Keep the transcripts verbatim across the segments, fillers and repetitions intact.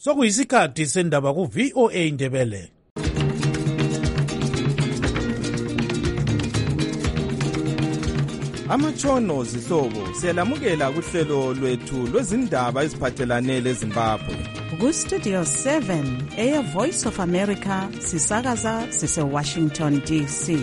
sokuyisikhathi sendaba ku-V O A Ndebele. Amatshono zihlobo siyalamukela kuhlelo lwethu lwezindaba eziphathelane leZimbabwe. Ku-Studio seven, Air Voice of America, sisakaza sise-Washington D C.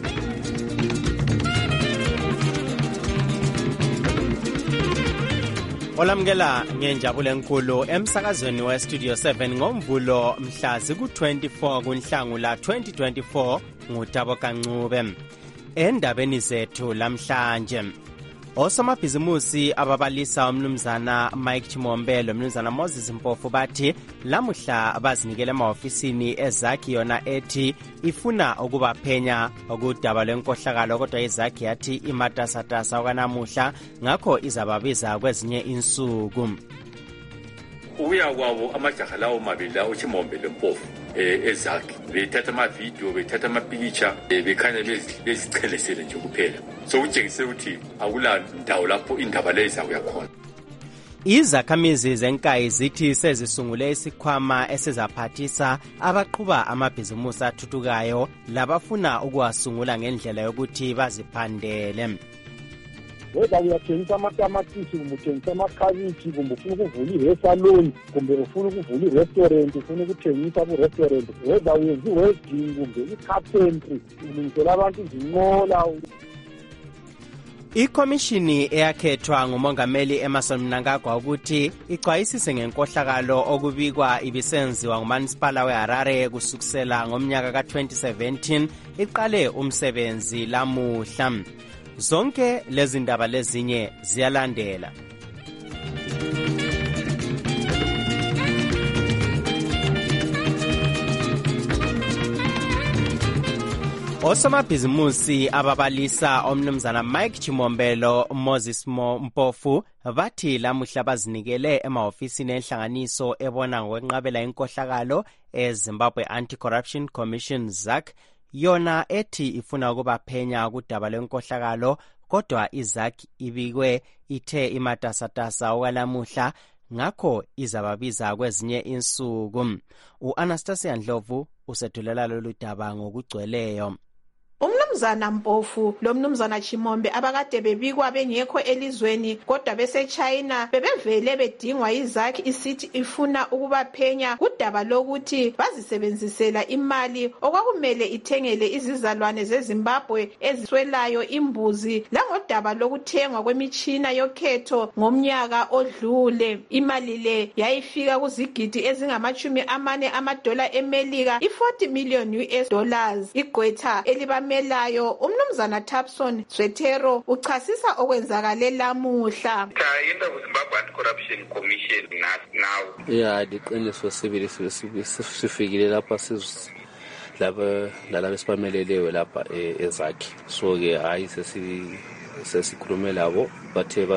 Olamukela ngenjabulo enkulu emsakazweni we-Studio seven ngomvulo mhla ziku-twenty-four kuNhlangula twenty twenty-four nguTabo Kancube. Endabeni zethu lamhlanje, osomabhizimusi ababalisa umnumzana Mike Chimombe lomnumzana Moses Mpofu bathi lamuhla bazinikele emahofisini eZaki yona ethi ifuna ukubaphenya okudaba lwenkohlakalo, kodwa iZaki yathi imatasatasa okanamuhla ngakho izababiza kwezinye insuku. Uya kwabo amajaha lawo mabili lawo Chimombe loMpofu eZaki bethatha ama video bethatha ama picture bekhanya bezichelesele nje kuphela, so utshengise ukuthi akula ndawo lapho indaba lezi akuyakhona. Izakhamizi zenkayi zithi sezisungule isikhwama esizaphathisa abaqhuba amabhizimusi athuthukayo labafuna ukuwasungula ngendlela yokuthi baziphandele. Whether uyathengisa amatamatisi kumbe uthengisa amakhabishi kumbe ufuna ukuvula i-salon kumbe ufuna ukuvula i-restaurant ufuna ukuthengisa ku-restaurant, whether uyenza i-wedding kumbe i-carpentry ulungisela abantu izinqola. Ikomishini eyakhethwa ngumongameli Emmerson Mnangagwa ukuthi ixwayisise ngenkohlakalo okubikwa ibisenziwa ngumanisipala weHarare kusukela ngomnyaka ka twenty seventeen iqale umsebenzi lamuhla. Zonke lezi ndaba lezinye ziyalandela. Osomabhizimusi ababalisa omnumzana Mike Chimombelo Moses Mpofu bathi lamuhla bazinikele emahofisini enhlanganiso ebona ngokwenqabela inkohlakalo eZimbabwe Anti-Corruption Commission ZAC, yona ethi ifuna ukubaphenya kudaba lwenkohlakalo, kodwa iZAC ibikwe ithe imatasatasa okwalamuhla ngakho izababiza kwezinye insuku. U-Anastasia Ndlovu usethulela lolu daba ngokugcweleyo. Umnumzana Mpofu lomnumzana Chimombe abakade bebikwa bengekho elizweni kodwa beseChina bebevele bedingwa iZAC isithi ifuna ukubaphenya kudaba lokuthi bazisebenzisela imali okwakumele ithengele izizalwane zeZimbabwe eziswelayo imbuzi langodaba lokuthengwa kwemitshina yokhetho ngomnyaka odlule. Imali le yayifika kuzigidi ezingamachumi amane amadola eMelika, i-forty million U S dollars. Igqwetha eliba melayo umnumzana Tapson Zwetero uchasisa okwenzakale lamuhla. Into of Zimbabwe Anti-Corruption Commission now. Yeah, diqiniso sibili sifikile lapha siz laba laba esipamelelewe lapha eZaki. So ke hayi sesi sesikhulume labo bathe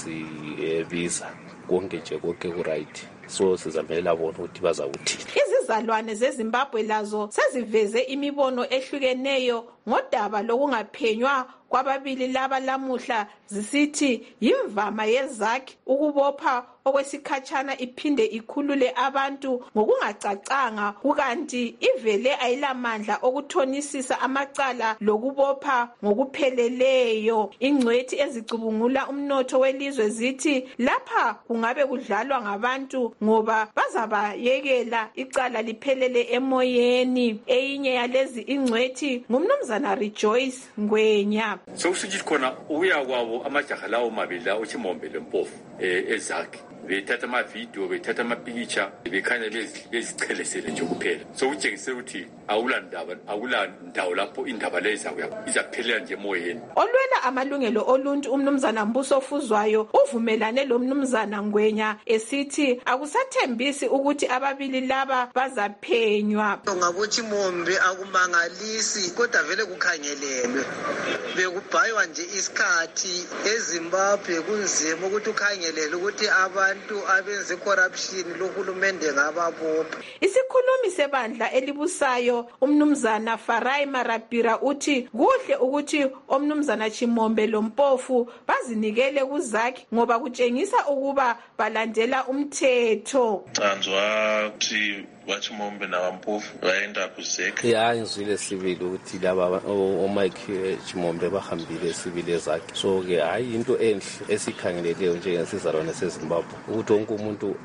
bazasibiza konke nje konke ku right. So sizamela bona ukuthi bazawuthini. Izizalwane zeZimbabwe lazo seziveze imibono ehlukeneyo ngodaba lokungaphenywa kwababili laba lamuhla, zisithi yimvama yeZAC ukubopha okwesikhatshana iphinde ikhulule abantu ngokungacacanga, kukanti ivele ayilamandla okuthonisisa amacala lokubopha ngokupheleleyo. Ingcwethi ezicubungula umnotho welizwe zithi lapha kungabe kudlalwa ngabantu ngoba bazabayekela icala liphelele emoyeni. Eyinye yalezi ingcwethi ngumnumzana Rejoice Ngwenya. So sithi khona uya kwabo amajaha lawo mabili lawo Chimombe loMpofu eZaki bethatha ama video bethatha ama picture bekhanya bezichelesele nje kuphela, so utshengise ukuthi awula ndaba awula ndawo lapho indaba lezi izaphelela nje emoyeni. Olwela amalungelo oluntu umnumzana Mbuso Fuzwayo uvumelane lo mnumzana Ngwenya esithi akusathembisi ukuthi ababili laba bazaphenywa. Ngabo Chimombe akumangalisi kodwa vele kukhangelelwe bekubhaywa nje isikhathi eZimbabwe kunzima ukuthi ukhanye akhangelele ukuthi abantu abenze corruption lohulumende ngababopha. Isikhulumi sebandla elibusayo umnumzana Farai Marapira uthi kuhle ukuthi omnumzana Chimombe loMpofu bazinikele kuZakhi ngoba kutshengisa ukuba balandela umthetho. Canzwa ukuthi waChimombe naMpofu baenda kuZakhi. Ya ngizwile sibili ukuthi laba oMike Chimombe bahambile sibili eZakhi. So ke hayi into enhle esikhangeleleyo njengesizalwane seZimbabwe ukuthi wonke umuntu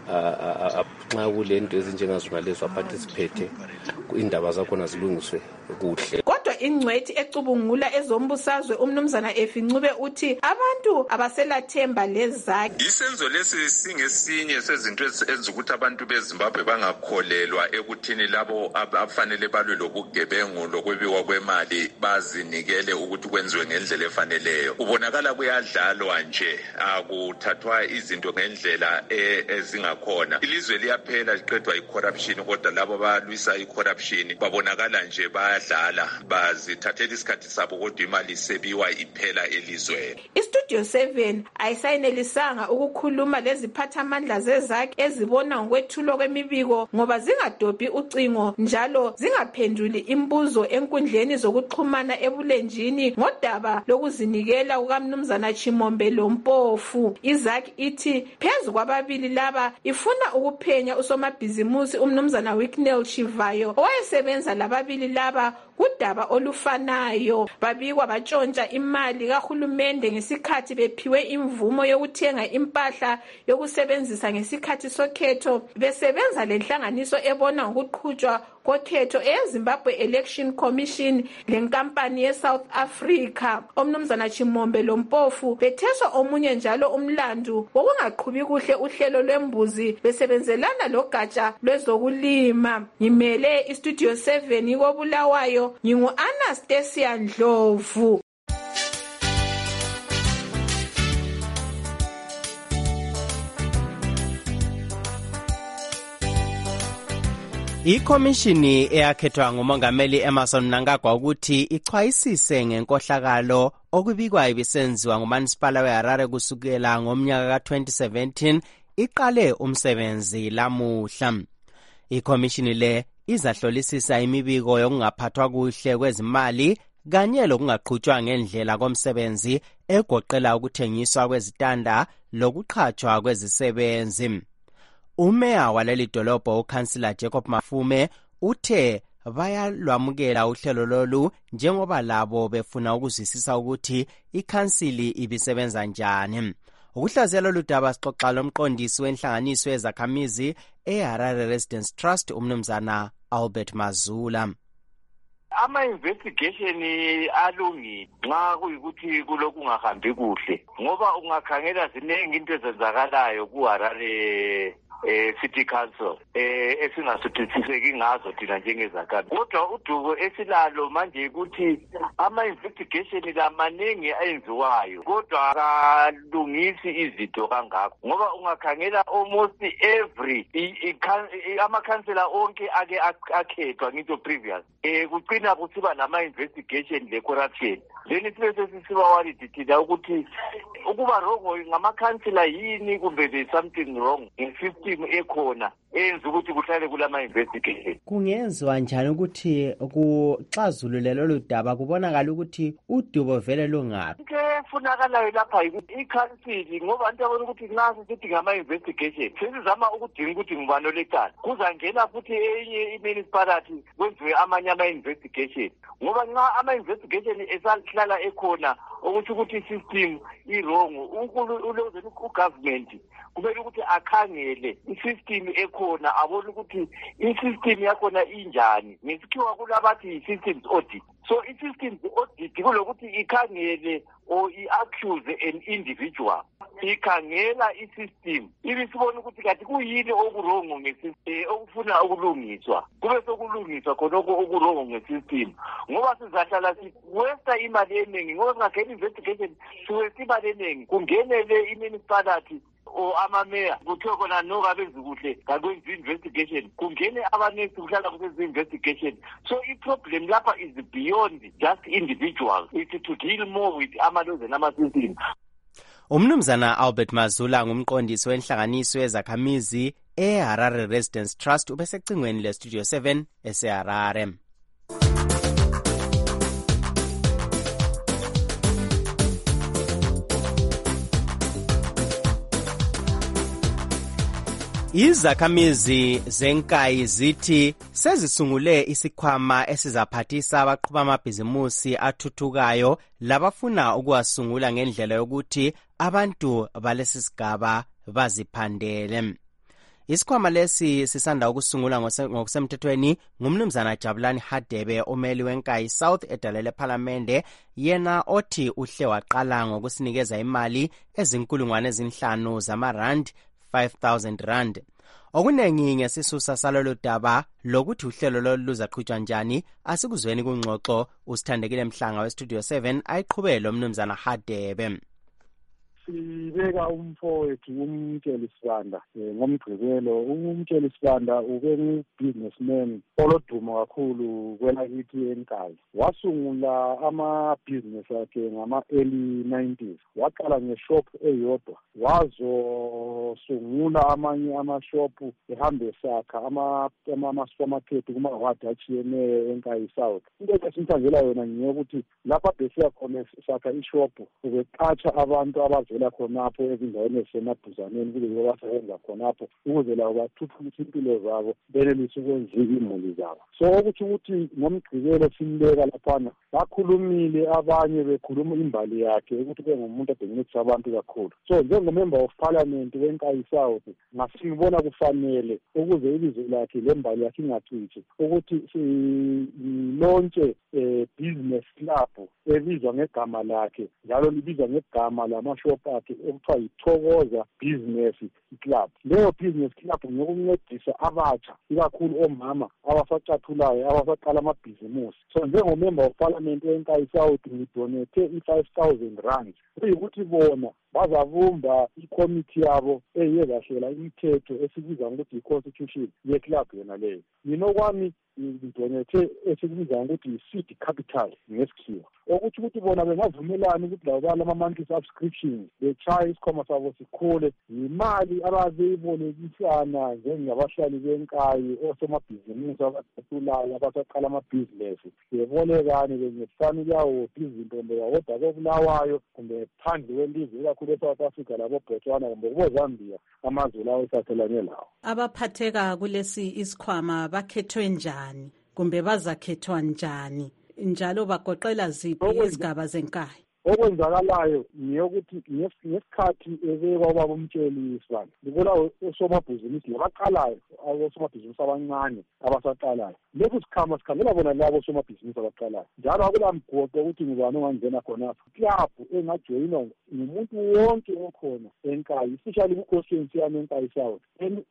nxa kulento ezinjengazona lezo aparticipate indaba zakhona zilungiswe kuhle. Kodwa ingcwethi ecubungula ezombusazwe umnumzana Efincube uthi abantu abaselathemba leZakhi. Isenzo lesi singesinye sezinto ezenza ukuthi abantu beZimbabwe bangakholelwa ekuthini labo afanele balwe lobugebengu lokwebiwa kwemali bazinikele ukuthi kwenziwe ngendlela efaneleyo. Ubonakala kuyadlalwa nje akuthathwa izinto ngendlela ezingakhona. Ilizwe liyaphela liqedwa icorruption kodwa labo balwisa icorruption babonakala nje bayadlala bazithathela isikhathi sabo kodwa imali sebiwa iphela elizweni. Istudio seven ayisayenelisanga ukukhuluma leziphathamandla zeZakhi ezibona ngokwethulo kwemibiko ngoba zingadobhi ucingo njalo zingaphenduli imbuzo enkundleni zokuxhumana ebulenjini ngodaba lokuzinikela kukamnumzana Chimombe loMpofu. iZakhi ithi phezu kwababili laba ifuna ukuphenya usomabhizimusi umnumzana Wicknell Chivayo owayesebenza lababili laba kudaba olufanayo. Babikwa batshontsha imali kahulumende ngesikhathi bephiwe imvumo yokuthenga impahla yokusebenzisa ngesikhathi sokhetho besebenza lenhlanganiso ebona ngokuqhutshwa kokhetho eZimbabwe Election Commission lenkampani yeSouth Africa. Omnumzana Chimombe loMpofu betheswa omunye njalo umlandu wokungaqhubi kuhle uhlelo lwembuzi besebenzelana logatsha lwezokulima. Ngimele iStudio seven koBulawayo ngingu Anastasia Ndlovu. Ikhomishini eyakhethwa ngumongameli Emmerson Mnangagwa ukuthi ichwayisise ngenkohlakalo okubikwa ibisenziwa nguManisipala weHarare kusukela ngomnyaka ka twenty seventeen iqale umsebenzi lamuhla. Ikhomishini le izahlolisisa imibiko yokungaphathwa kuhle kwezimali kanye lokungaqhutshwa ngendlela komsebenzi egoqela ukuthengiswa kwezitanda lokuqhatshwa kwezisebenzi. Umeya waleli dolobho uKhansila Jacob Mafume uthe bayalwamukela uhlelo lolu njengoba labo befuna ukuzwisisa ukuthi ikhansili ibisebenza njani. Ukuhlaziyela lolu daba sixoxa lomqondisi wenhlanganiso yezakhamizi eHarare Residence Trust umnumzana Albert Mazula. Ama investigation alungile nxa kuyikuthi kulokhu kungahambi kuhle ngoba ungakhangela ziningi into ezenzakalayo kuHarare eh City Council eh esingasuthisiseki ngazo thina njengezakhamuzi. Kodwa udubo esilalo manje ukuthi ama investigation lamaningi ayenziwayo kodwa akalungisi izinto kangakho ngoba ungakhangela almost every ama councilor onke ake akhethwa ngito previous eh kucina kusiba nama investigation le corruption. Then sibe sesiba worried thina ukuthi ukuba wrong ngama councilor yini kumbe there something wrong in system ekhona enza ukuthi kuhlale kulama investigation. Kungenziwa njani ukuthi kuxazululelo ludaba kubonakala ukuthi udubo vele lungaphi? Ke funakalayo lapha ukuthi ikhansili ngoba into abona ukuthi nxa sithi ngama investigation sizama ukudinga ukuthi ngubani olecala kuzangena futhi enye imunicipality kwenziwe amanye ama investigation ngoba nxa ama investigation esahlala ekhona ukuthi ukuthi system i wrong uloze ku government kumele ukuthi akhangele isystem ekhona abone ukuthi isystem yakhona injani ngesikhiwa kulabathi i-systems audit. So i-systems audit kulokuthi ikhangele or i-accuse an individual ikhangela i-system ibisibona ukuthi kathi kuyini okurongo ngesystem okufuna ukulungiswa kube sokulungiswa khonoko okurongo ngesystem ngoba sizahlala siwesta imali eningi ngoba singakhela investigation siwesta imali eningi kungenele i-municipality o amameya kuthiwa khona noka bezikuhle kakwenzi investigation kungene abanext kuhlala kwenzi investigation. So i-problem lapha is beyond just individuals, it's to deal more with ama-laws and ama-systems. Umnumzana Albert Mazula ngumqondisi wenhlanganiso yezakhamizi eHarare Residence Trust ubesecingweni leStudio seven eseHarare. Izakhamizi zenkayi zithi sezisungule isikhwama esizaphathisa abaqhuba amabhizimusi athuthukayo labafuna ukuwasungula ngendlela yokuthi abantu balesi sigaba baziphandele. Isikhwama lesi sisanda ukusungula ngokusemthethweni ngumnumzana Jabulani Hadebe omeli wenkayi South edalele Parliamente, yena othi uhle waqala ngokusinikeza imali ezinkulungwane ezinhlanu zamarand five thousand rand. Okunengi ngesisusa salolu daba lokuthi uhlelo lolu luzaqhutshwa njani asikuzweni kungxoxo usithandekile Mhlanga weStudio seven ayiqhubele umnumzana Hadebe. Sibeka umfowethu uMtsheli Sibanda ngomgqibelo. uMtsheli Sibanda ube businessman oloduma kakhulu kwelakithi enkayi. Wasungula ama-business akhe ngama-early nineties. Waqala ngeshop eyodwa wazosungula amanye amashopu ehambe esakha ama-supermarket kuma-ward atshiyeneyo enkayi South. Into esimthandela yona ngiyokuthi lapha besiya khona esakha ishopu ubeqatsha abantu abaze la khonapho ezindaweni ezisemaduzaneni kube basebenza khonapho ukuze labo bathuthukise impilo zabo benelise ukwenza imuli zabo. So ukuthi ukuthi ngomgqibelo simbeka laphana bakhulumile abanye bekhuluma imbali yakhe ukuthi bengumuntu odingisisa abantu kakhulu. So njengomember of parliament wenkayi South ngasibona kufanele ukuze ilizwe lakhe lembali yakhe ingacitshi ukuthi silontshe business club ebizwa ngegama lakhe njalo libizwa ngegama lamashop akhe okuthiwa yithokoza business club. Leyo business club ngokuncedisa abatsha ikakhulu omama abasacathulayo abasaqala amabhizimusi. So njengomember of parliament wenkayi South ngidonethe i-five thousand rand kuyikuthi bona bazavumba ikomiti yabo eyezahlela imithetho esibiza ngokuthi i-constitution ye-club yona leyo. Mina kwami ngidonethe esikubiza ngokuthi i-seed capital ngesikhiwa, okuthi ukuthi bona bengavumelana ukuthi labo bala ama-monthly subscriptions bechaye isikhwama sabo sikhule yimali ababeyibolekisana njengabahlali benkayi osomabhizimusi abasathulayo abasaqala amabhizinesi bebolekane benye-family yawo izinto kodwa kobulawayo kumbe phandle kwelizwe ikakhulu eSouth Africa labo Botswana kumbe kuboZambia amazwe lawo esathelane lawo. Abaphatheka kulesi isikhwama bakhethwe njani kumbe bazakhethwa njani njalo bagoqela ziphi izigaba zenkayi? Okwenzakalayo niyokuthi ngesikhathi ebekwa ubaba uMtsheli Sibanda ngibona osomabhizinisi labaqalayo osomabhizinisi abancane abasaqalayo leso sikhama sikhangela bona labo osomabhizinisi abaqalayo njalo akulamgoqo ukuthi ngubani ongangena khonapho. Club engajoyinwa ngumuntu wonke okhona enkayi especially ku-constituency yami enkayi South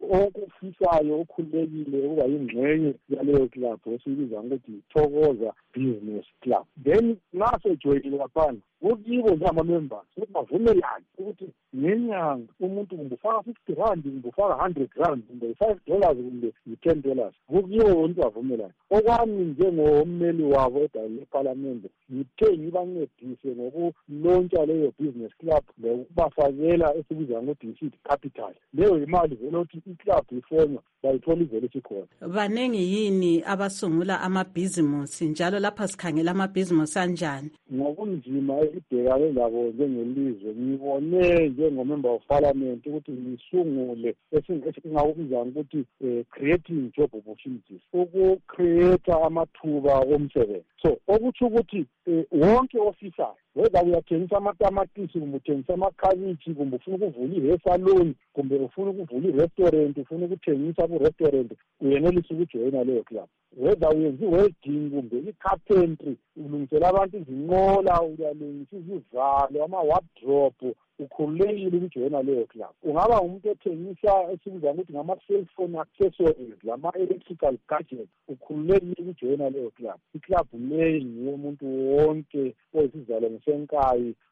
okufisayo okhululekile ukuba yingxenye yaleyo club esiyibiza ngokuthi Thokoza Business Club. Then nasejoyinile laphana ukibo njengama-members ukuthi bavumelane ukuthi ngenyanga umuntu kumbe ufaka fifty rand kumbe ufaka hundred rand kumbe five dollars kumbe yi-ten dollars kukibo umuntu bavumelane. Okwami njengommeli wabo edalele eParliament ngithe ngibancedise ngokulontsha leyo business club lokubafakela esibiza ngokuthi i-seed capital. Leyo imali vele ukuthi i-club ifonywa bayithola ivele sikhona. Banengi yini abasungula amabhizimusi njalo lapha sikhangela amabhizimusi anjani? Ngokunzima ibhekane labo njengelizwe ngibone njengomember of parliament ukuthi ngisungule esingakubiza ukuthi creating job opportunities, uku-create amathuba omsebenzi. So okuthi ukuthi wonke ofisayo whether uyathengisa amatamatisi kumbe uthengisa amakhabithi kumbe ufuna ukuvula i-salon kumbe ufuna ukuvula i-restaurant ufuna ukuthengisa ku-restaurant uyenelisa ukujoyina leyo club. Whether uyenza i-welding kumbe i-carpentry ulungisela abantu izinqola uyalungisa izivalo ama-wardrobe ukhululekile ukujoyina leyo club. Ungaba umuntu othengisa esibiza ukuthi ngama-cellphone accessories lama-electrical gadgets ukhululekile ukujoyina leyo club. I-club leyo nguwo umuntu wonke oyisizalo ngisenkayi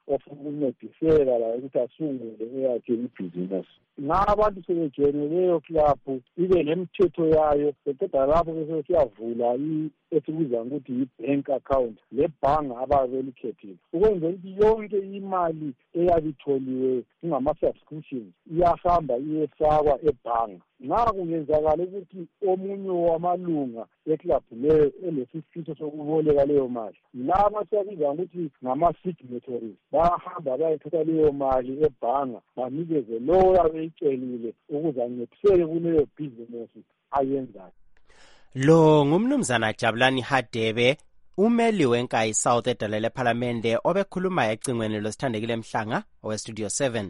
ofuna ukuncediseka la ukuthi asungule eyakhe ibhizinisi. Nxa abantu sebejene leyo club ibe nemithetho yayo, beqeda lapho bese siyavula esikubiza ukuthi yi-bank account lebhanga ababe belikhethile, ukwenzela ukuthi yonke imali eyabe itholiwe kungama-subscriptions iyahamba iyefakwa ebhanga. Nxa kungenzakala ukuthi omunye wamalunga eclub leyo elesifiso sokuboleka leyo mali, laba siyabiza ukuthi ngama-signatories bayahamba bayethatha leyo mali ebhanga banikeze lowo abeyicelile ukuze ancediseke kuleyo bhizinesi ayenzayo. Lo ngumnumzana Jabulani Hadebe, umeli wenkayi South edala lephalamende obekhuluma ecingweni losithandekile Mhlanga owe Studio seven.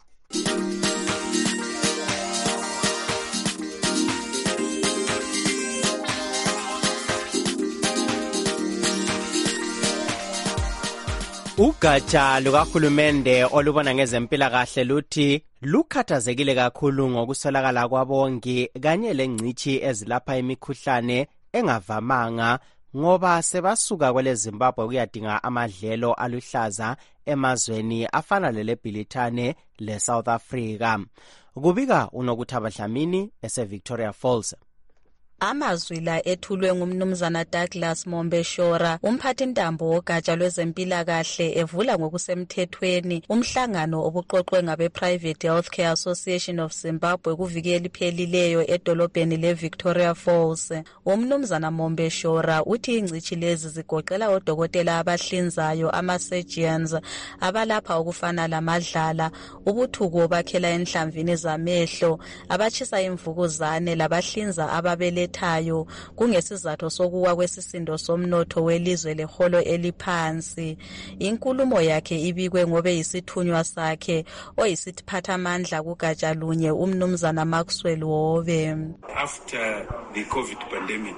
Ugatsha lukahulumende olubona ngezempilakahle luthi lukhathazekile kakhulu ngokuswelakala kwabongi kanye lengcitshi ezilapha imikhuhlane engavamanga ngoba sebasuka kwele Zimbabwe kuyadinga amadlelo aluhlaza emazweni afana leleBhilithane le South Africa. Kubika uNokuthaba Dlamini ese Victoria Falls. Amazwi la ethulwe ngumnumzana Douglas Mombeshora, umphathintambo wogatsha lwezempilakahle, evula ngokusemthethweni umhlangano obuqoqwe ngabe Private Healthcare Association of Zimbabwe kuvikela ipheleleyo edolobheni le Victoria Falls. Umnumzana Mombeshora uthi ingcitshi lezi zigoqela odokotela abahlinzayo, ama-surgeons, abalapha okufana lamadlala, ubuthuko bakhela enhlamvini zamehlo, abachisa imvukuzane labahlinza ababele ethayo kungesizathu sokuwa kwesisindo somnotho welizwe leholo eliphansi. Inkulumo yakhe ibikwe ngobe yisithunywa sakhe oyisiphatha amandla kugatsha lunye umnumzana Maxwell Wobe. After the COVID pandemic,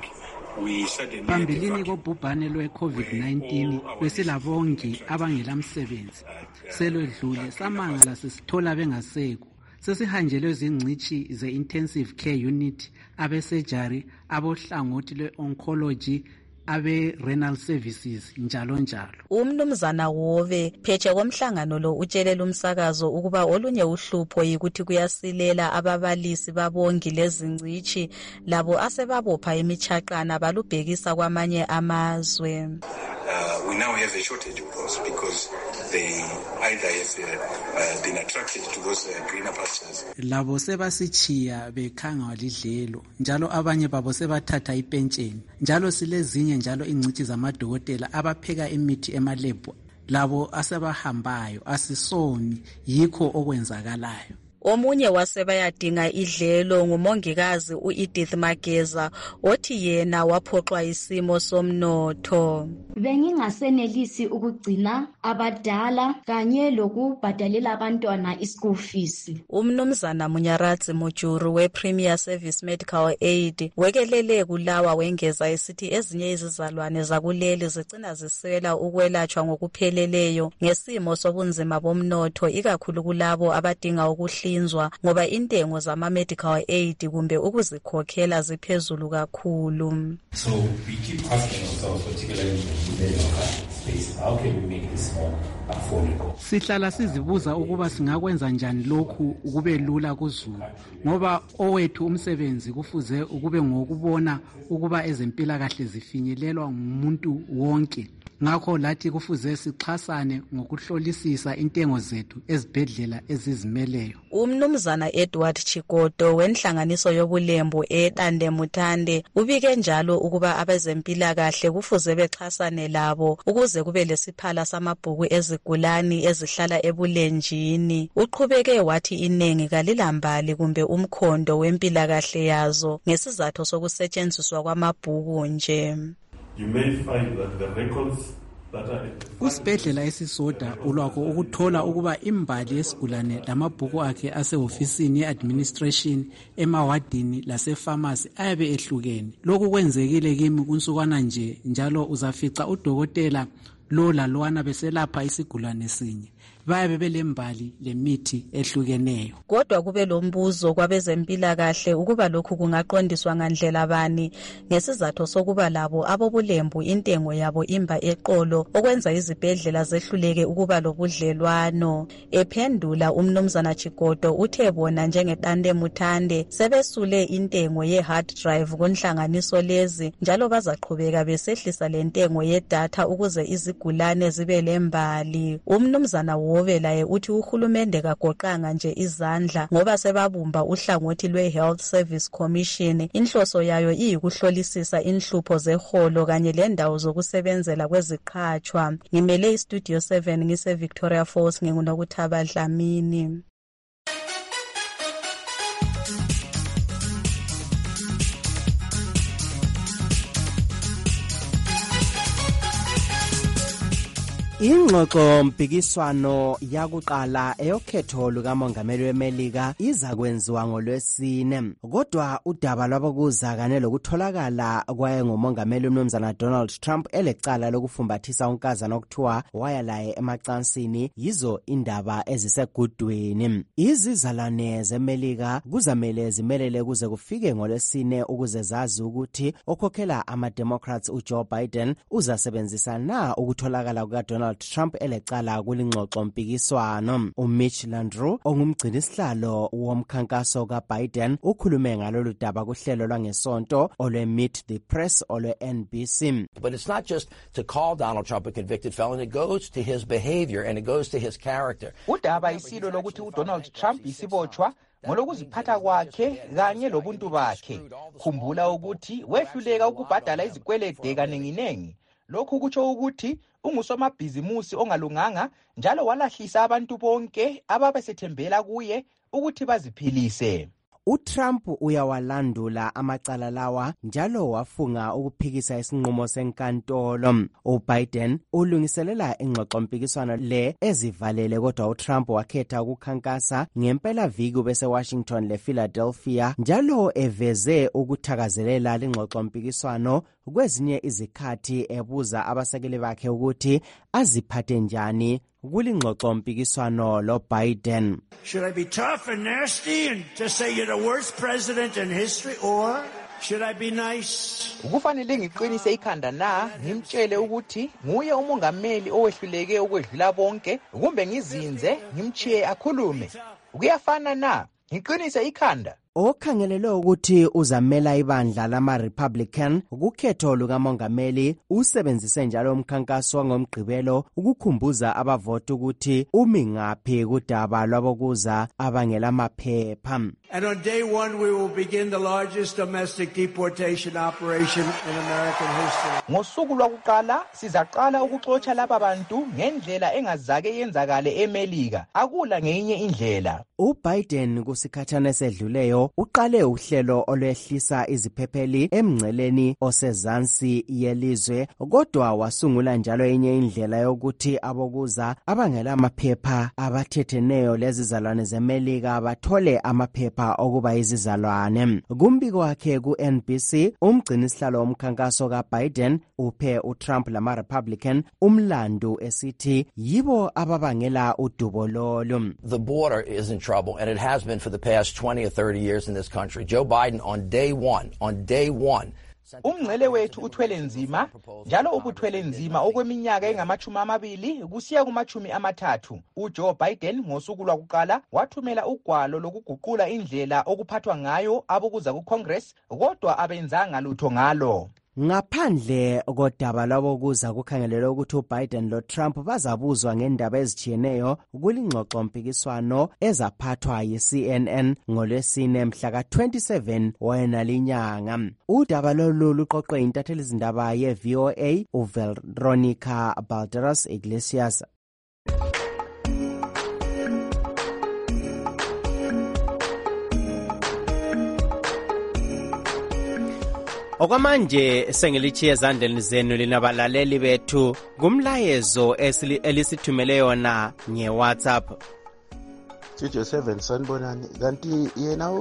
phambilini kobhubhane lwe-COVID nineteen besilabongi abangelamsebenzi. Selodlule samangala sisithola bengasekho. Sesihanjelwe zingcitshi ze-intensive care unit, abe-surgery, abohlangothi lwe-oncology, abe-renal services, njalo njalo. Umnumzana Wobe pheche komhlangano lo utshelela umsakazo ukuba olunye uhlupho yikuthi kuyasilela ababalisi babongi lezingcitshi labo asebabopha imichaqana balubhekisa kwamanye amazwe. Uh, we now have a shortage of those because they either has uh, been attracted to those uh, greener pastures. Labo sebasichiya bekhanga lidlelo, njalo abanye babo sebathatha ipentsheni, njalo silezinye njalo ingcitshi zamadokotela abapheka imithi emalebhu, labo asebahambayo asisoni yikho okwenzakalayo. Omunye wasebayadinga idlelo ngumongikazi uEdith Mageza othi yena waphoxwa isimo somnotho. Bengingasenelisi ukugcina abadala kanye lokubhadalela abantwana ischool fees. Umnumzana Munyaradzi Mujuru we-Premier Service Medical Aid wekelele kulawa wengeza esithi ezinye izizalwane zakuleli zigcina ziswela ukwelatshwa ngokupheleleyo ngesimo sobunzima bomnotho ikakhulu kulabo abadinga ukuhli ngoba intengo zama-medical aid kumbe ukuzikhokhela ziphezulu kakhulu. So we keep asking ourselves, particularly in the local space, how can we make this more affordable? Sihlala sizibuza ukuba singakwenza njani lokhu ukube lula kuzulu, ngoba owethu umsebenzi kufuze ukube ngokubona ukuba ezempilakahle zifinyelelwa ngumuntu wonke. Ngakho lathi kufuze sixhasane ngokuhlolisisa intengo zethu ezibhedlela ezizimeleyo. Umnumzana Edward Chikoto wenhlanganiso yobulembu eTande Muthande ubike njalo ukuba abezempilakahle kufuze bexhasane labo ukuze kube lesiphala samabhuku ezigulani ezihlala ebulenjini. Uqhubeke wathi inengi kalilambali kumbe umkhondo wempilakahle yazo ngesizathu sokusetshenziswa kwamabhuku nje. You may find that the records Kusibhedlela esisoda ulwakho ukuthola ukuba imbali yesigulane lamabhuku akhe asehofisini ye-administration emawadini lasepharmacy ayabe ehlukene. Lokhu kwenzekile kimi kunsukwana nje njalo uzafica udokotela lo lalwana beselapha isigulane sinye. bayabe belembali lemithi ehlukeneyo. Kodwa kube lombuzo kwabezempilakahle ukuba lokhu kungaqondiswa ngandlela bani ngesizathu sokuba labo abobulembu intengo yabo imba eqolo okwenza izibhedlela zehluleke ukuba lobudlelwano. Ephendula umnumzana Chigodo uthe bona njengetande muthande sebesule intengo ye-hard drive kunhlanganiso lezi njalo bazaqhubeka besehlisa lentengo yedatha ukuze izigulane zibe lembali. Umnumzana Wobe laye uthi uhulumende kagoqanga nje izandla ngoba sebabumba uhlangothi lwe-Health Service Commission. Inhloso yayo iyikuhlolisisa inhlupho zeholo kanye lendawo zokusebenzela kweziqhatshwa. Ngimele iStudio seven ngise Victoria Falls nginguNokuthaba Dlamini. Ingxoxo mpikiswano yakuqala eyokhetho lukamongameli weMelika iza kwenziwa ngoLwesine, kodwa udaba lwabokuza kanye lokutholakala kwaye ngumongameli umnumzana Donald Trump elecala lokufumbathisa unkazana okuthiwa waya laye emacansini yizo indaba ezisegudweni. Izizalwane zeMelika kuzamele zimelele kuze kufike ngoLwesine ukuze zazi ukuthi okhokhela ama-Democrats uJoe Biden uzasebenzisa na ukutholakala kukaDonald Trump elecala kulingxoxo mpikiswano. uMitch Landrieu ongumgcinisihlalo womkhankaso kaBiden ukhulume ngalolu daba kuhlelo lwangesonto olwe-Meet the Press olwe-N B C. But it's not just to call Donald Trump a convicted felon, it goes to his behavior and it goes to his character. Udaba isilo lokuthi uDonald Trump isibotshwa ngolokuziphatha kwakhe kanye lobuntu bakhe. Khumbula ukuthi wehluleka ukubhadala izikwelede kaninginengi. Lokhu kutsho ukuthi ungusomabhizimusi ongalunganga njalo walahlisa abantu bonke ababesethembela kuye ukuthi baziphilise. uTrump uyawalandula amacala lawa njalo wafunga ukuphikisa isinqumo senkantolo. uBiden ulungiselela ingxoxo mpikiswano le ezivalele, kodwa uTrump wakhetha ukukhankasa ngempela viki bese Washington lePhiladelphia njalo eveze ukuthakazelela ingxoxo mpikiswano kwezinye izikhathi ebuza abasekeli bakhe ukuthi aziphathe njani kulingxoxo mpikiswano lo Biden. Should I be tough and nasty and just say you're the worst president in history, or should I be nice? Ukufanele ngiqinise ikhanda na ngimtshele ukuthi nguye umongameli owehluleke okwedlula bonke, kumbe ngizinze ngimchiye akhulume? Kuyafana na ngiqinise ikhanda? Okhangelelwe ukuthi uzamela ibandla lama-Republican kukhetho lukamongameli usebenzise njalo umkhankaso ngomgqibelo ukukhumbuza abavoti ukuthi umi ngaphi kudaba lwabokuza abangelamaphepha. And on day one, we will begin the largest domestic deportation operation in American history. Ngosuku lwakuqala sizaqala ukuxotsha laba bantu ngendlela engazake yenzakale eMelika, akula ngenye indlela. uBiden kusikhathana esedluleyo uqale uhlelo olwehlisa iziphepheli emngceleni osezansi yelizwe, kodwa wasungula njalo enye indlela yokuthi abokuza abangelamaphepha abathetheneyo lezizalwane zeMelika bathole amaphepha okuba izizalwane. Kumbiko wakhe ku-N B C umgcinisihlalo womkhankaso kaBiden uphe uTrump lama-Republican umlandu esithi yibo ababangela udubo lolu. The border is in trouble, and it has been for the past twenty or thirty years in this country. Joe Biden on day one, on day one, umngcele wethu uthwele nzima njalo ubuthwele nzima okweminyaka engamachumi amabili kusiya kumachumi amathathu. uJoe Biden ngosuku lwakuqala wathumela ugwalo lokuguqula indlela okuphathwa ngayo abokuza kuCongress, kodwa abenzanga lutho ngalo. Ngaphandle kodaba lwabokuza kukhangelelwe ukuthi uBiden loTrump bazabuzwa ngendaba ezitshiyeneyo kulingxoxo mpikiswano ezaphathwa yi-C N N ngoLwesine mhla ka twenty-seven wena linyanga. Udaba lolu luqoqwe intatheli izindaba ye-V O A uVeronica Balderas Iglesias. Okwamanje sengilichiye ezandleni zenu linabalaleli bethu kumlayezo elisithumele yona nge-WhatsApp. Studio seven sanibonani kanti yena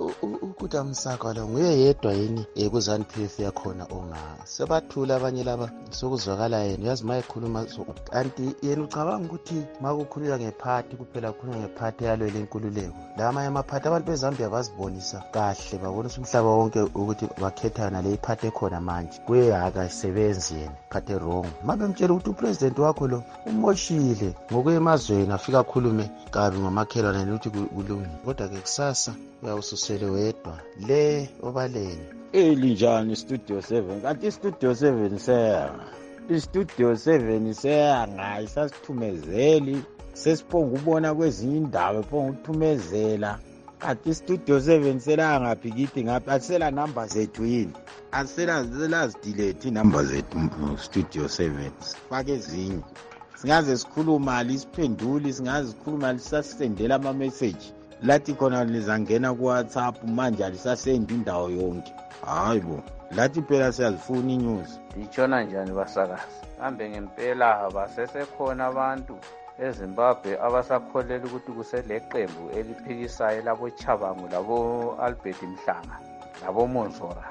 ukuta Msaka lo nguye yedwa yini ekuzani P F yakhona onga sebathula abanye laba sokuzwakala yena uyazi mayekhuluma kanti yena ucabanga ukuthi makukhulunywa ngephathi kuphela kukhulunywa ngephathi yalwela inkululeko lama yamaphathi abantu beZambia bazibonisa kahle babonisa umhlaba wonke ukuthi bakhethana le iphathi ekhona manje kuye akasebenzi yena phathe wrong mabe mtshela ukuthi upresident wakho lo umoshile ngokwemazweni afika khulume kabi ngomakhelo ukuthi kulungile kodwa ke kusasa uyawususele wedwa le obaleni elinjani Studio seven kanti Studio seven seya iStudio seven seya ngayi sasithumezeli sesiphonga ubona kwezinye indaba phonga ukuthumezela kanti Studio seven sela ngaphi kithi ngaphi asela number zethu yini asela zelazi delete number zethu Studio seven fake ezinye singaze sikhuluma lisiphenduli singaze sikhuluma lisasendela ama message lathi khona lizangena ku WhatsApp manje alisasendi indawo yonke hayibo lathi phela siyazifuna inews litshona njani basakazi hambe ngempela basesekhona abantu eZimbabwe abasakholela ukuthi kuseleqembu eliphikisayo labo Chabangu labo Albert Mhlanga labo Monzora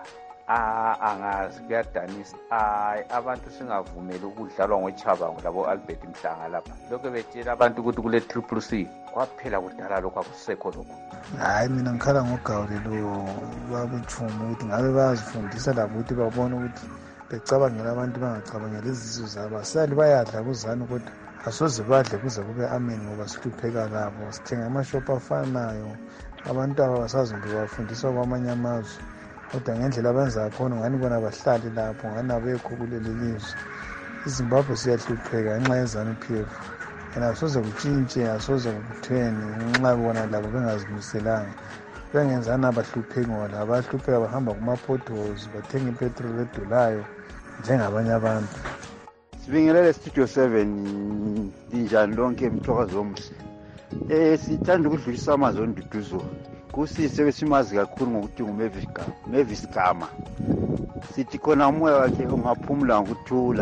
ah angazi kuyadanisa ay abantu singavumeli ukudlalwa ngoChabangu labo Albert Mhlanga lapha lokho betshela abantu ukuthi kule triple C kwaphela kudala lokho akusekho lokho hayi mina ngikhala ngogawulelo babuchumo ukuthi ngabe bayazifundisa labo ukuthi babone ukuthi becabangela abantu bangacabangela izizwe zabo asali bayadla kuzana kodwa asoze badle kuze kube amen ngoba sihlupheka labo sithenga amashop afanayo abantu abasazimbi bafundiswa kwamanye amazwe kodwa ngendlela abenza khona ngani bona bahlali lapho ngani abekho kuleli lizwe iZimbabwe siyahlupheka ngenxa yezanu P F yena asoze kutshintshe asoze kutheni ngenxa bona labo bengazimiselanga bengenzana abahlupheki ngoba abahlupheka bahamba kuma potholes bathenga ipetrol edolayo njengabanye abantu. Sibingelele Studio seven linjani lonke emthokozo omuhle. Eh sithanda ukudlulisa amazwi onduduzo. Kusise besimazi kakhulu ngokuthi nguMavis Gama. Mavis Gama. Sithi khona umoya wakhe ungaphumula ngokuthula.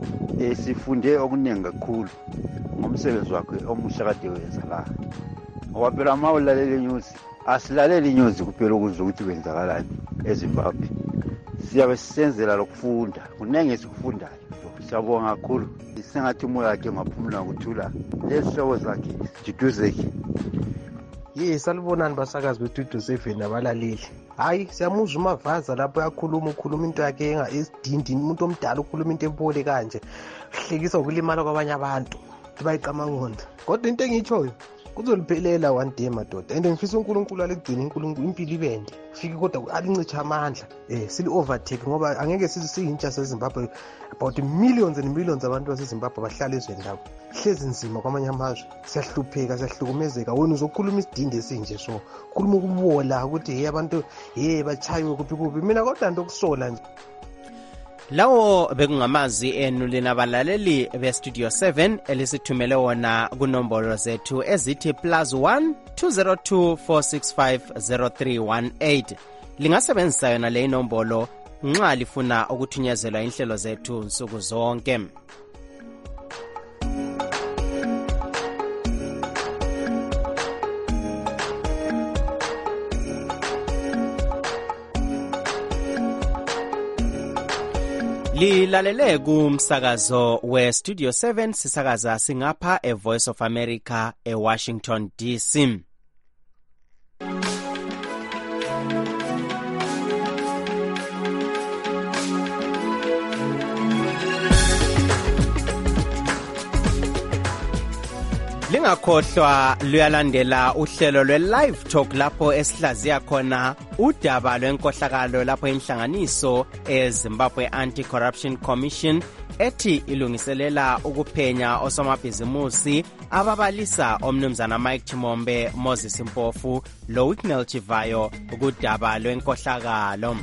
Eh sifunde okuningi kakhulu ngomsebenzi wakhe omusha kade wenza la. Ngoba phela mawulalele news asilalele news kuphela ukuzwa ukuthi kwenzakalani eZimbabwe. Siyabe sisenzela lokufunda kunenge esikufundayo siyabonga kakhulu singathi umoya wakhe ungaphumula ngokuthula lesihlobo zakhe Jiduzeki. Yes salibonani basakazi bestudio seven abalaleli. Hayi siyamuzwa uMavaza lapho yakhuluma ukhuluma into yakhe enga esidindini umuntu omdala ukhuluma into empole kanje hlekisa ukulimala kwabanye abantu bayiqamangonda kodwa into engitshoyo kuzoliphelela one day madoda and ngifisa uNkulunkulu alegcina uNkulunkulu impilo ibende ufike kodwa alincicha amandla eh sili overtake ngoba angeke sizi siyintsha seZimbabwe about millions and millions abantu baseZimbabwe bahlala ezweni labo hlezi nzima kwamanye amazwe siyahlupheka siyahlukumezeka wena uzokhuluma isidinde esinje so khuluma ukubola ukuthi hey abantu hey bachayiwe kuphi kuphi mina kodwa ndokusola nje. Lawo bekungamazi enu lina balaleli bestudio seven elisithumele wona kunombolo zethu ezithi plus one two zero two four six five zero three one eight. Lingasebenzisa yona le inombolo nxa lifuna ukuthunyezela inhlelo zethu nsuku zonke. Lilalele kumsakazo we Studio seven sisakaza singapha e Voice of America e Washington D C. Lingakhohlwa luyalandela uhlelo lwe live talk lapho esihlaziya khona udaba lwenkohlakalo lapho inhlanganiso eZimbabwe Anti-Corruption Commission ethi ilungiselela ukuphenya osomabhizimusi ababalisa omnumzana Mike Chimombe, Moses Mpofu lo Wicknell Chivayo kudaba lwenkohlakalo.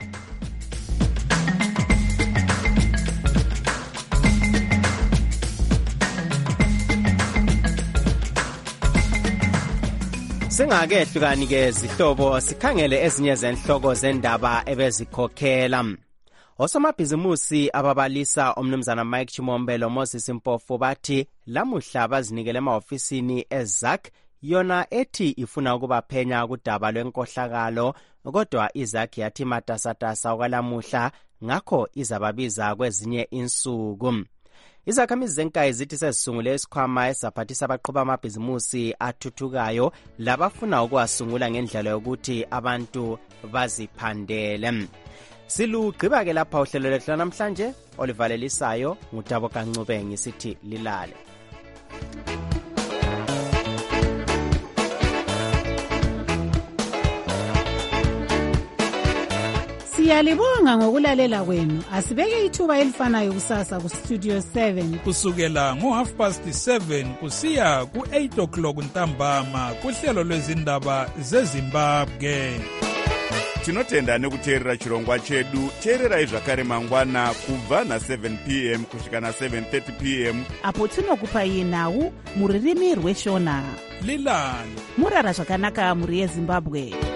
Singake hlukani ke zihlobo sikhangele ezinye zenhloko zendaba ebezikhokhela. Osomabhizimusi ababalisa omnumzana Mike Chimombe lo Moses Mpofu bathi lamuhla bazinikele emahofisini eZAC yona ethi ifuna ukubaphenya kudaba lwenkohlakalo, kodwa izakhi yathi matasatasa okwalamuhla ngakho izababiza kwezinye insuku. Izakhamizi zenkayi zithi sezisungule isikhwama esaphathisa abaqhuba amabhizimusi athuthukayo labafuna ukuwasungula ngendlela yokuthi abantu baziphandele. Silugqiba-ke lapha uhlelo lwethu namhlanje olivalelisayo ngutabo kancube ngisithi lilale. Siyalibonga ngokulalela kwenu. Asibeke ithuba elifanayo kusasa ku Studio seven kusukela ngo half past seven kusiya ku eight o'clock ntambama kuhlelo lwezindaba zeZimbabwe. Tinotenda nekuteerera chirongwa chedu. Teererai zvakare mangwana kubva na seven p m kusvika na seven thirty p m apo tinokupai nhau muririmi rweshona. Lilani murara zvakanaka muri yeZimbabwe.